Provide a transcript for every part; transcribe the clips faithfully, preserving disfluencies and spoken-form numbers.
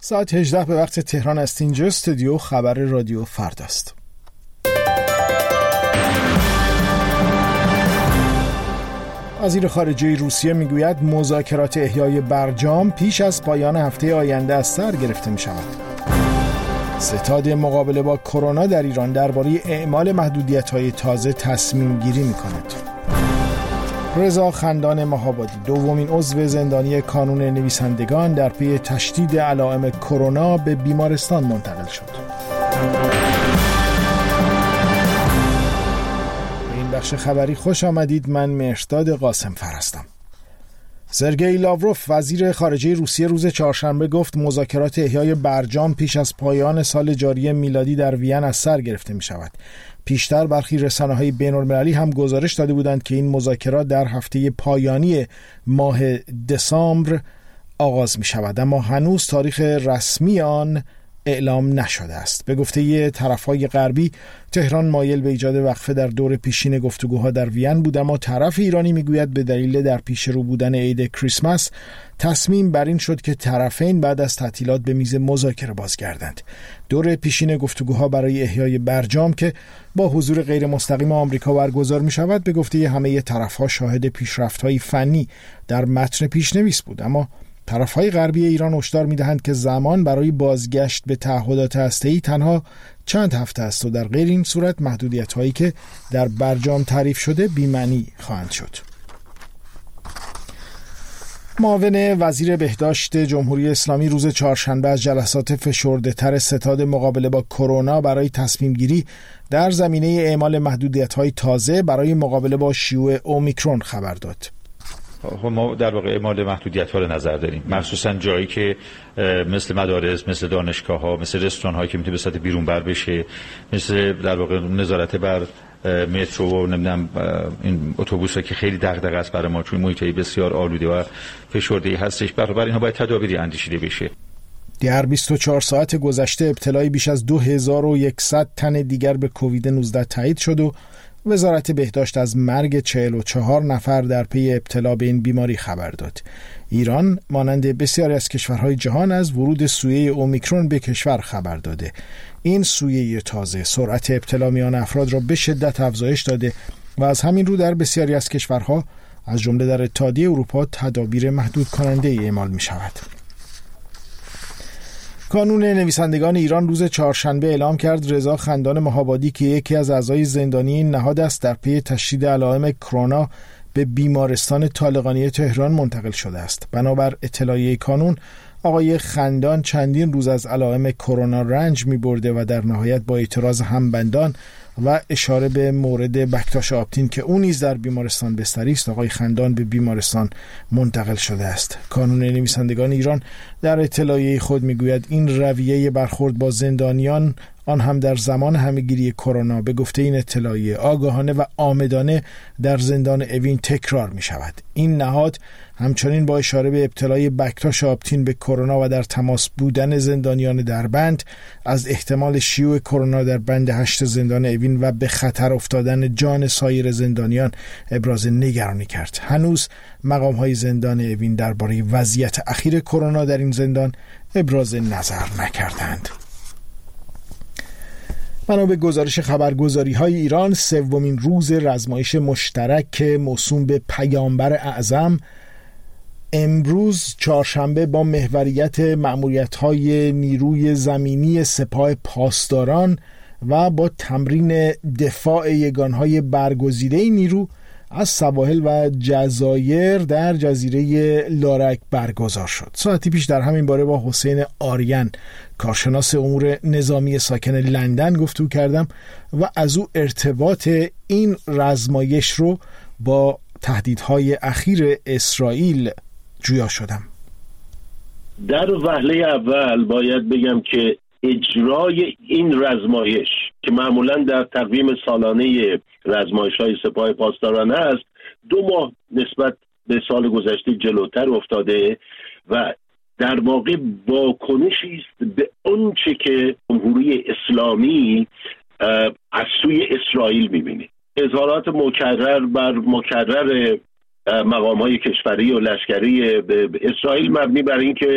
ساعت هجده به وقت تهران است. اینجا استودیو خبر رادیو فردا است. وزیر خارجه روسیه میگوید مذاکرات احیای برجام پیش از پایان هفته آینده از سر گرفته می شود. ستاد مقابله با کرونا در ایران درباره اعمال محدودیت‌های تازه تصمیم گیری می کند. رضا خندان مهابادی دومین عضو زندانی کانون نویسندگان در پی تشدید علائم کرونا به بیمارستان منتقل شد. به این بخش خبری خوش آمدید. من مهرداد قاسم فر هستم. سرگئی لاوروف وزیر خارجه روسیه روز چهارشنبه گفت مذاکرات احیای برجام پیش از پایان سال جاری میلادی در وین از سر گرفته می شود. پیشتر برخی رسانه‌های بین‌المللی هم گزارش داده بودند که این مذاکرات در هفته پایانی ماه دسامبر آغاز می شود، اما هنوز تاریخ رسمی آن اعلام نشده است. به گفته طرف‌های غربی، تهران مایل به ایجاد وقفه در دور پیشین گفتگوها در وین بود، اما طرف ایرانی میگوید به دلیل در پیش رو بودن عید کریسمس تصمیم بر این شد که طرفین بعد از تعطیلات به میز مذاکره بازگردند. دور پیشین گفتگوها برای احیای برجام که با حضور غیر مستقیم آمریکا برگزار می شود، به گفته همه طرف‌ها شاهد پیشرفت‌های فنی در متن پیشنویس بود، اما طرف‌های غربی ایران هشدار می‌دهند که زمان برای بازگشت به تعهدات هسته‌ای تنها چند هفته است و در غیر این صورت محدودیت‌هایی که در برجام تعریف شده بی‌معنی خواهند شد. معاون وزیر بهداشت جمهوری اسلامی روز چهارشنبه از جلسات فشرده‌تر ستاد مقابله با کرونا برای تصمیم گیری در زمینه اعمال محدودیت‌های تازه برای مقابله با شیوع اومیکرون خبر داد. ما در واقع اعمال محدودیت‌ها رو نظر داریم، مخصوصا جایی که مثل مدارس، مثل دانشگاه‌ها، مثل رستوران‌هایی که میتونه به صورت بیرون بر بشه، مثل در واقع نظارت بر مترو و نمیدونم این اتوبوس‌ها که خیلی دغدغه است برای ما چون محیطی بسیار آلوده و فشرده‌ای هستش. برای اینها باید تدابیری اندیشیده بشه. در بیست و چهار ساعت گذشته ابتلای بیش از دو هزار و صد تن دیگر به کووید نوزده تایید شد و وزارت بهداشت از مرگ چهل و چهار نفر در پی ابتلا به این بیماری خبر داد. ایران مانند بسیاری از کشورهای جهان از ورود سویه اومیکرون به کشور خبر داده. این سویه تازه سرعت ابتلا میان افراد را به شدت افزایش داده و از همین رو در بسیاری از کشورها از جمله در اتحادیه اروپا تدابیر محدود کننده ای اعمال می شود. کانون نویسندگان ایران روز چهارشنبه اعلام کرد رضا خندان مهابادی که یکی از اعضای زندانی این نهاد است در پی تشدید علائم کرونا به بیمارستان طالقانی تهران منتقل شده است. بنابر اطلاعیه کانون، آقای خندان چندین روز از علائم کرونا رنج می برده و در نهایت با اعتراض همبندان و اشاره به مورد بکتاش آپتین که او نیز در بیمارستان بستری است، آقای خندان به بیمارستان منتقل شده است. کانون نویسندگان ایران در اطلاعیه خود میگوید این رویه برخورد با زندانیان، آن هم در زمان همه‌گیری کرونا، به گفته این اطلاعیه آگاهانه و عامدانه در زندان اوین تکرار می شود. این نهاد همچنین با اشاره به ابتلای بکتاش آپتین به کرونا و در تماس بودن زندانیان در بند از احتمال شیوع کرونا در بند هشت زندان اوین و به خطر افتادن جان سایر زندانیان ابراز نگرانی کرد. هنوز مقام‌های زندان اوین درباره وضعیت اخیر کرونا در این زندان ابراز نظر نکردند. بنا به گزارش خبرگزاری‌های ایران، سومین روز رزمایش مشترک موسوم به پیامبر اعظم امروز چهارشنبه با محوریت مأموریت‌های نیروی زمینی سپاه پاسداران و با تمرین دفاع یگانهای برگزیده نیرو از سواحل و جزایر در جزیره لارک برگزار شد. ساعتی پیش در همین باره با حسین آریان، کارشناس امور نظامی ساکن لندن، گفتگو کردم و از او ارتباط این رزمایش رو با تهدیدهای اخیر اسرائیل جویا شدم. در وهله اول باید بگم که اجرای این رزمایش که معمولا در تقویم سالانه رزمایش‌های سپاه پاسداران است، دو ماه نسبت به سال گذشته جلوتر افتاده و در واقع واکنشی است به آنچه که جمهوری اسلامی از سوی اسرائیل می‌بینه. اظهارات مکرر بر مکرر مقام‌های کشوری و لشکری به اسرائیل مبنی بر این که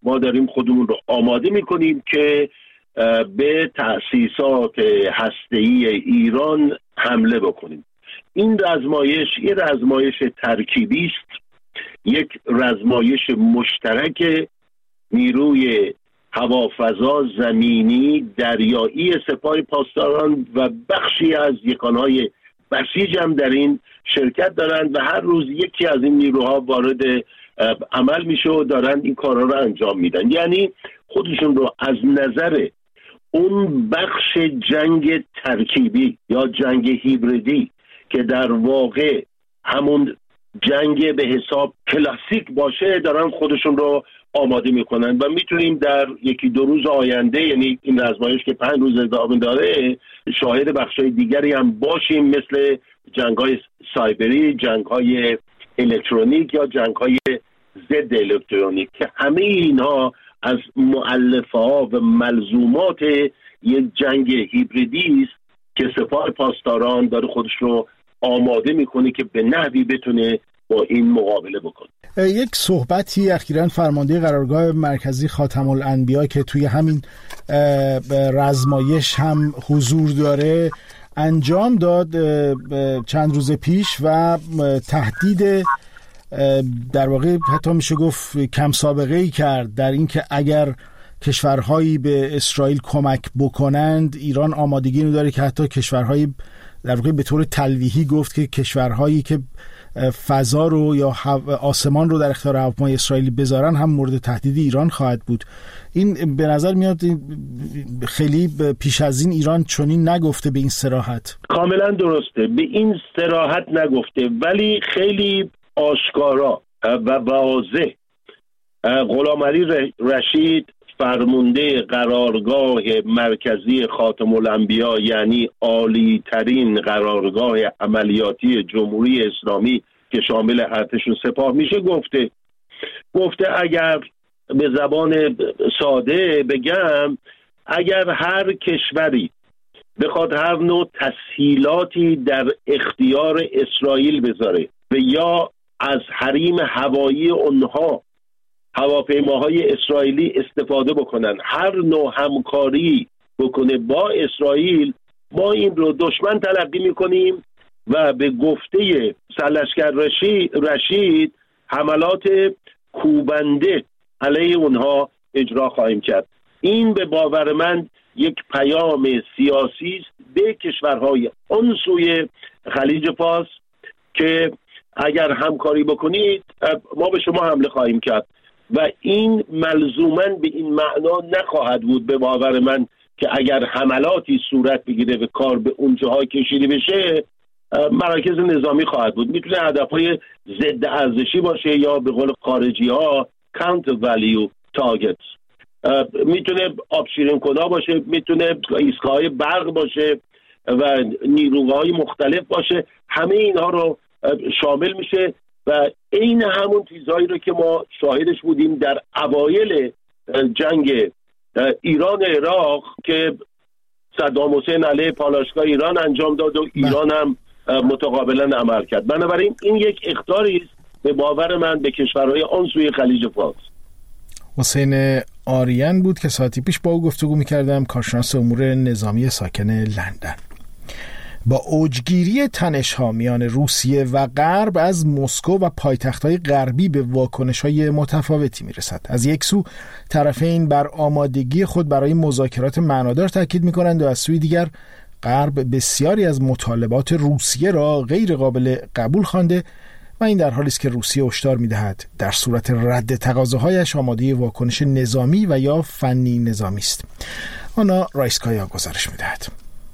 ما داریم خودمون رو آماده میکنیم که به تأسیسات هسته‌ای ایران حمله بکنیم. این رزمایش یه رزمایش ترکیبی است، یک رزمایش مشترک نیروی هوافضا، زمینی، دریایی سپاه پاسداران و بخشی از یکانهای بسیج هم در این شرکت دارند و هر روز یکی از این نیروها وارد عمل میشه و دارن این کارا رو انجام میدن. یعنی خودشون رو از نظر اون بخش جنگ ترکیبی یا جنگ هیبریدی که در واقع همون جنگ به حساب کلاسیک باشه دارن خودشون رو آماده میکنن و میتونیم در یکی دو روز آینده، یعنی این رزمایش که پنج روز ادامه داره، شاهد بخشای دیگری هم باشیم، مثل جنگ‌های سایبری، جنگ‌های الکترونیک یا جنگ‌های ضد الکترونیک که همه اینها از مؤلفه‌ها و ملزومات یک جنگ هیبریدی است که سپاه پاسداران داره خودش رو آماده میکنه که به نحوی بتونه با این مقابله بکنه. یک صحبتی اخیراً فرمانده قرارگاه مرکزی خاتم الانبیا که توی همین رزمایش هم حضور داره انجام داد چند روز پیش و تهدید در واقع حتی میشه گفت کم سابقه ای کرد در این که اگر کشورهایی به اسرائیل کمک بکنند ایران آمادگی اینو داره که حتی کشورهایی در واقع به طور تلویحی گفت که کشورهایی که فضا رو یا آسمان رو در اختیار هواپیمای اسرائیلی بذارن هم مورد تهدید ایران خواهد بود. این به نظر میاد خیلی پیش از این ایران چنین نگفته به این صراحت. کاملا درسته، به این صراحت نگفته، ولی خیلی آشکارا و واضح غلام علی رشید فرمانده قرارگاه مرکزی خاتم الانبیا، یعنی عالی ترین قرارگاه عملیاتی جمهوری اسلامی که شامل ارتش و سپاه میشه، گفته گفته اگر به زبان ساده بگم، اگر هر کشوری بخواد هر نوع تسهیلاتی در اختیار اسرائیل بذاره و یا از حریم هوایی اونها هواپیماهای اسرائیلی استفاده بکنن، هر نوع همکاری بکنه با اسرائیل، ما این رو دشمن تلقی میکنیم و به گفته سرلشکر رشید, رشید حملات کوبنده علیه اونها اجرا خواهیم کرد. این به باور من یک پیام سیاسی است به کشورهای آن سوی خلیج فارس که اگر همکاری بکنید ما به شما حمله خواهیم کرد و این ملزوماً به این معنا نخواهد بود به باور من که اگر حملاتی صورت بگیره و کار به اون جاهای کشیده بشه مراکز نظامی خواهد بود. میتونه هدفهای ضد ارزشی باشه یا به قول خارجی ها counter value targets، میتونه آبشیرین کنا باشه، میتونه ایستگاه‌های برق باشه و نیروهای مختلف باشه، همه اینها رو شامل میشه و این همون چیزهایی رو که ما شاهدش بودیم در اوایل جنگ ایران عراق که صدام حسین علیه پالایشگاه ایران انجام داد و ایران هم متقابلا عمل کرد. بنابراین این یک اخطاری است به باور من به کشورهای آن سوی خلیج فارس. حسین آریان بود که ساعتی پیش با او گفتگو می‌کردم، کارشناس امور نظامی ساکن لندن. با اوجگیری تنش‌ها میان روسیه و غرب از مسکو و پایتخت‌های غربی به واکنش‌های متفاوتی میرسد. از یک سو طرفین بر آمادگی خود برای مذاکرات معنادار تاکید می‌کنند و از سوی دیگر غرب بسیاری از مطالبات روسیه را غیر قابل قبول خوانده و این در حالی است که روسیه هشدار می‌دهد در صورت رد تقاضاهایش آماده واکنش نظامی و یا فنی نظامی است. آنا رایسکایا گزارش می‌دهد.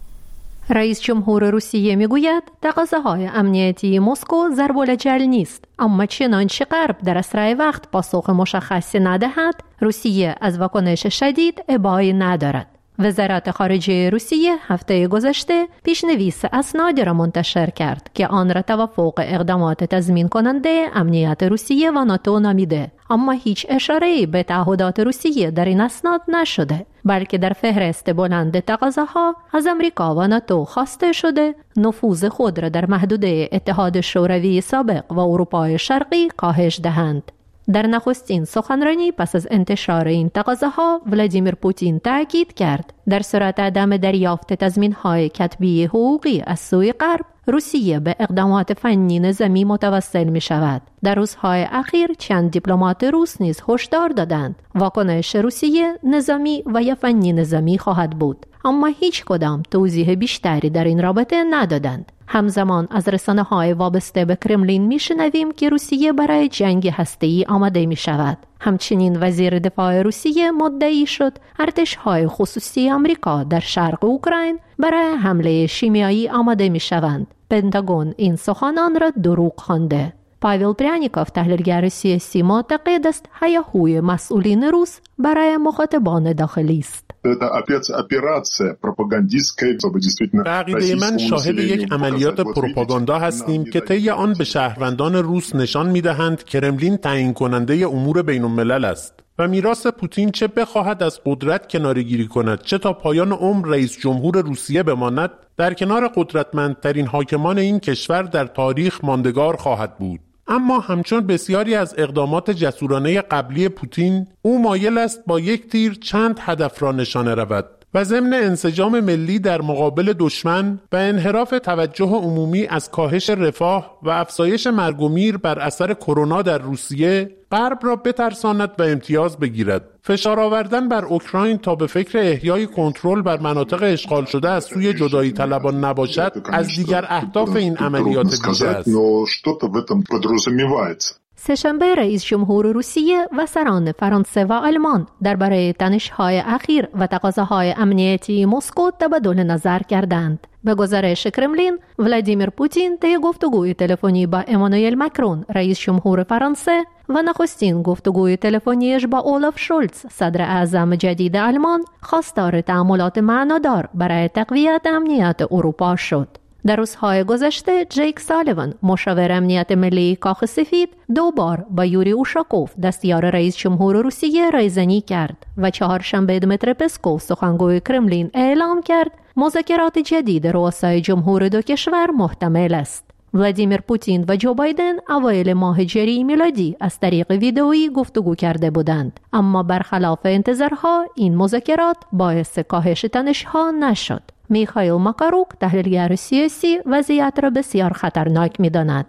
رئیس جمهور روسیه میگوید تقاضاهای امنیتی مسکو ضرب‌الجل نیست، اما چنانچه غرب در اسرع وقت پاسخ مشخصی ندهد روسیه از واکنش شدید ابایی ندارد. وزارت خارجه روسیه هفته گذشته پیشنویس اسنادی را منتشر کرد که آن را توافق اقدامات تضمین کننده امنیت روسیه و ناتو نامیده، اما هیچ اشاره‌ای به تعهدات روسیه در این اسناد نشده، بلکه در فهرست بلند تقاضاها از امریکا و ناتو خواسته شده نفوذ خود را در محدوده اتحاد شوروی سابق و اروپای شرقی کاهش دهند. در نخستین سخنرانی پس از انتشار این تقاضاها ولادیمیر پوتین تاکید کرد در صورت عدم دریافت تضمین‌های کتبی حقوقی از سوی غرب روسیه به اقدامات فنی نظامی متوسل می شود. در روزهای اخیر چند دیپلمات روس نیز هشدار دادند واکنش روسیه نظامی و یا فنی نظامی خواهد بود، اما هیچ کدام توضیح بیشتری در این رابطه ندادند. همزمان از رسانه‌های وابسته به کرملین میشنویم که روسیه برای جنگ هسته‌ای آماده می شود. همچنین وزیر دفاع روسیه مدعی شد ارتش‌های خصوصی آمریکا در شرق اوکراین برای حمله شیمیایی آماده می شوند. پنتاگون این سخنان را دروغ خوانده. پاول پریانیکوف تحلیلگر سیاسی معتقد است هیاهوی مسئولین روس برای مخاطبان داخلی است. به عقیده من شاهد یک عملیات پروپاگاندا هستیم که طی آن به شهروندان روس نشان می‌دهند کرملین تعیین کننده امور بین‌الملل است و میراث پوتین چه بخواهد از قدرت کناره‌گیری کند چه تا پایان عمر رئیس جمهور روسیه بماند، در کنار قدرتمندترین حاکمان این کشور در تاریخ ماندگار خواهد بود. اما همچون بسیاری از اقدامات جسورانه قبلی پوتین، او مایل است با یک تیر چند هدف را نشانه رود و ضمن انسجام ملی در مقابل دشمن و انحراف توجه عمومی از کاهش رفاه و افزایش مرگ و میر بر اثر کرونا در روسیه، غرب را بترساند و امتیاز بگیرد. فشار آوردن بر اوکراین تا به فکر احیای کنترل بر مناطق اشغال شده از سوی جدایی طلبان نباشد، از دیگر اهداف این عملیات ویژه است. سه‌شنبه رئیس جمهور روسیه و سران فرانسه و آلمان درباره تنش‌های اخیر و تقاضاهای امنیتی مسکو تبادل نظر کردند. به گزارش کرملین، ولادیمیر پوتین طی گفتگوی تلفنی با امانوئل ماکرون رئیس جمهور فرانسه و نخستین گفتگوی تلفنیش با اولاف شولز صدر اعظم جدید آلمان خواستار تأملات معنادار برای تقویت امنیت اروپا شد. در روزهای گذشته جیک سالیوان مشاور امنیت ملی کاخ سفید دو بار با یوری اوشاکوف دستیار رئیس جمهور روسیه رایزنی کرد و چهارشنبه دمیتری پسکوف سخنگوی کرملین اعلام کرد مذاکرات جدید رؤسای جمهور دو کشور محتمل است. ولادیمیر پوتین و جو بایدن اوایل ماه ژوئیه میلادی از طریق ویدئویی گفتگو کرده بودند، اما برخلاف انتظارها این مذاکرات باعث کاهش تنش‌ها نشد. میخائیل ماکاروک تحلیلگر سیاسی وضعیت را بسیار خطرناک می‌داند.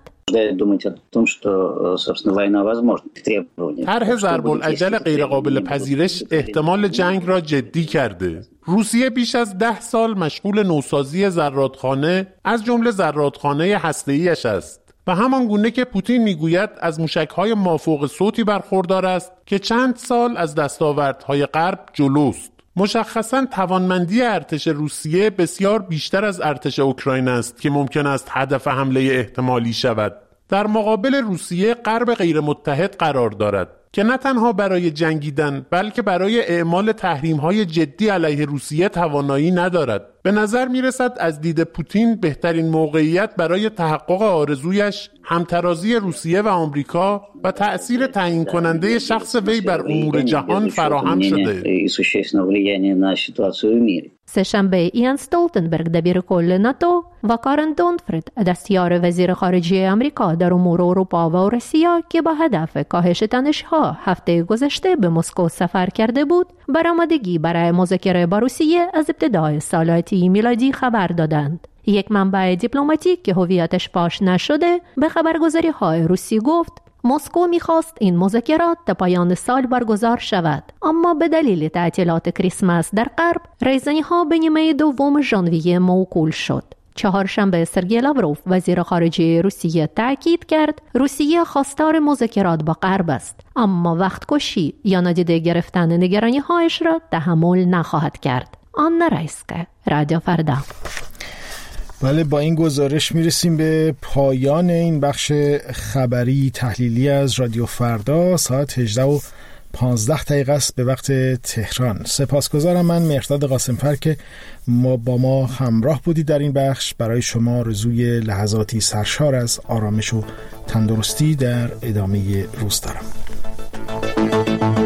طرح ضرب‌العجل غیرقابل پذیرش احتمال جنگ را جدی کرده. روسیه بیش از ده سال مشغول نوسازی زرادخانه از جمله زرادخانه هسته‌ایش است و همان گونه که پوتین میگوید از موشک‌های مافوق صوتی برخوردار است که چند سال از دستاوردهای غرب جلوست. مشخصاً توانمندی ارتش روسیه بسیار بیشتر از ارتش اوکراین است که ممکن است هدف حمله احتمالی شود. در مقابل روسیه غرب غیر متحد قرار دارد که نه تنها برای جنگیدن بلکه برای اعمال تحریم‌های جدی علیه روسیه توانایی ندارد. به نظر می‌رسد از دید پوتین بهترین موقعیت برای تحقق آرزویش همترازی روسیه و آمریکا و تأثیر تعیین کننده شخص وی بر امور جهان فراهم شده. سه‌شنبه ایان استولتنبرگ دبیر کل ناتو و کارن دونفرد دستیار وزیر خارجه آمریکا در امور اروپا و روسیه که با هدف کاهش تنش‌ها هفته گذشته به مسکو سفر کرده بود، برآمدگی برای مذاکره با روسیه از ابتدای سال آتی میلادی خبر دادند. یک منبع دیپلماتیک که هویتش فاش نشده به خبرگزاری‌های روسی گفت مسکو می‌خواست این مذاکرات تا پایان سال برگزار شود، اما به دلیل تعطیلات کریسمس در غرب رایزنی‌ها به نیمه دوم ژانویه موکول شد. چهارشنبه سرگئی لاوروف وزیر خارجه روسیه تاکید کرد روسیه خواستار مذاکرات با غرب است، اما وقت کشی یا نادیده گرفتن نگرانی‌هایش را تحمل نخواهد کرد. آن رایسکه، رادیو فردا. بله، با این گزارش میرسیم به پایان این بخش خبری تحلیلی از رادیو فردا. ساعت هجده و پانزده دقیقه است به وقت تهران. سپاسگزارم من مهرداد قاسمفر که ما با ما همراه بودید در این بخش. برای شما آرزوی لحظاتی سرشار از آرامش و تندرستی در ادامه روز دارم.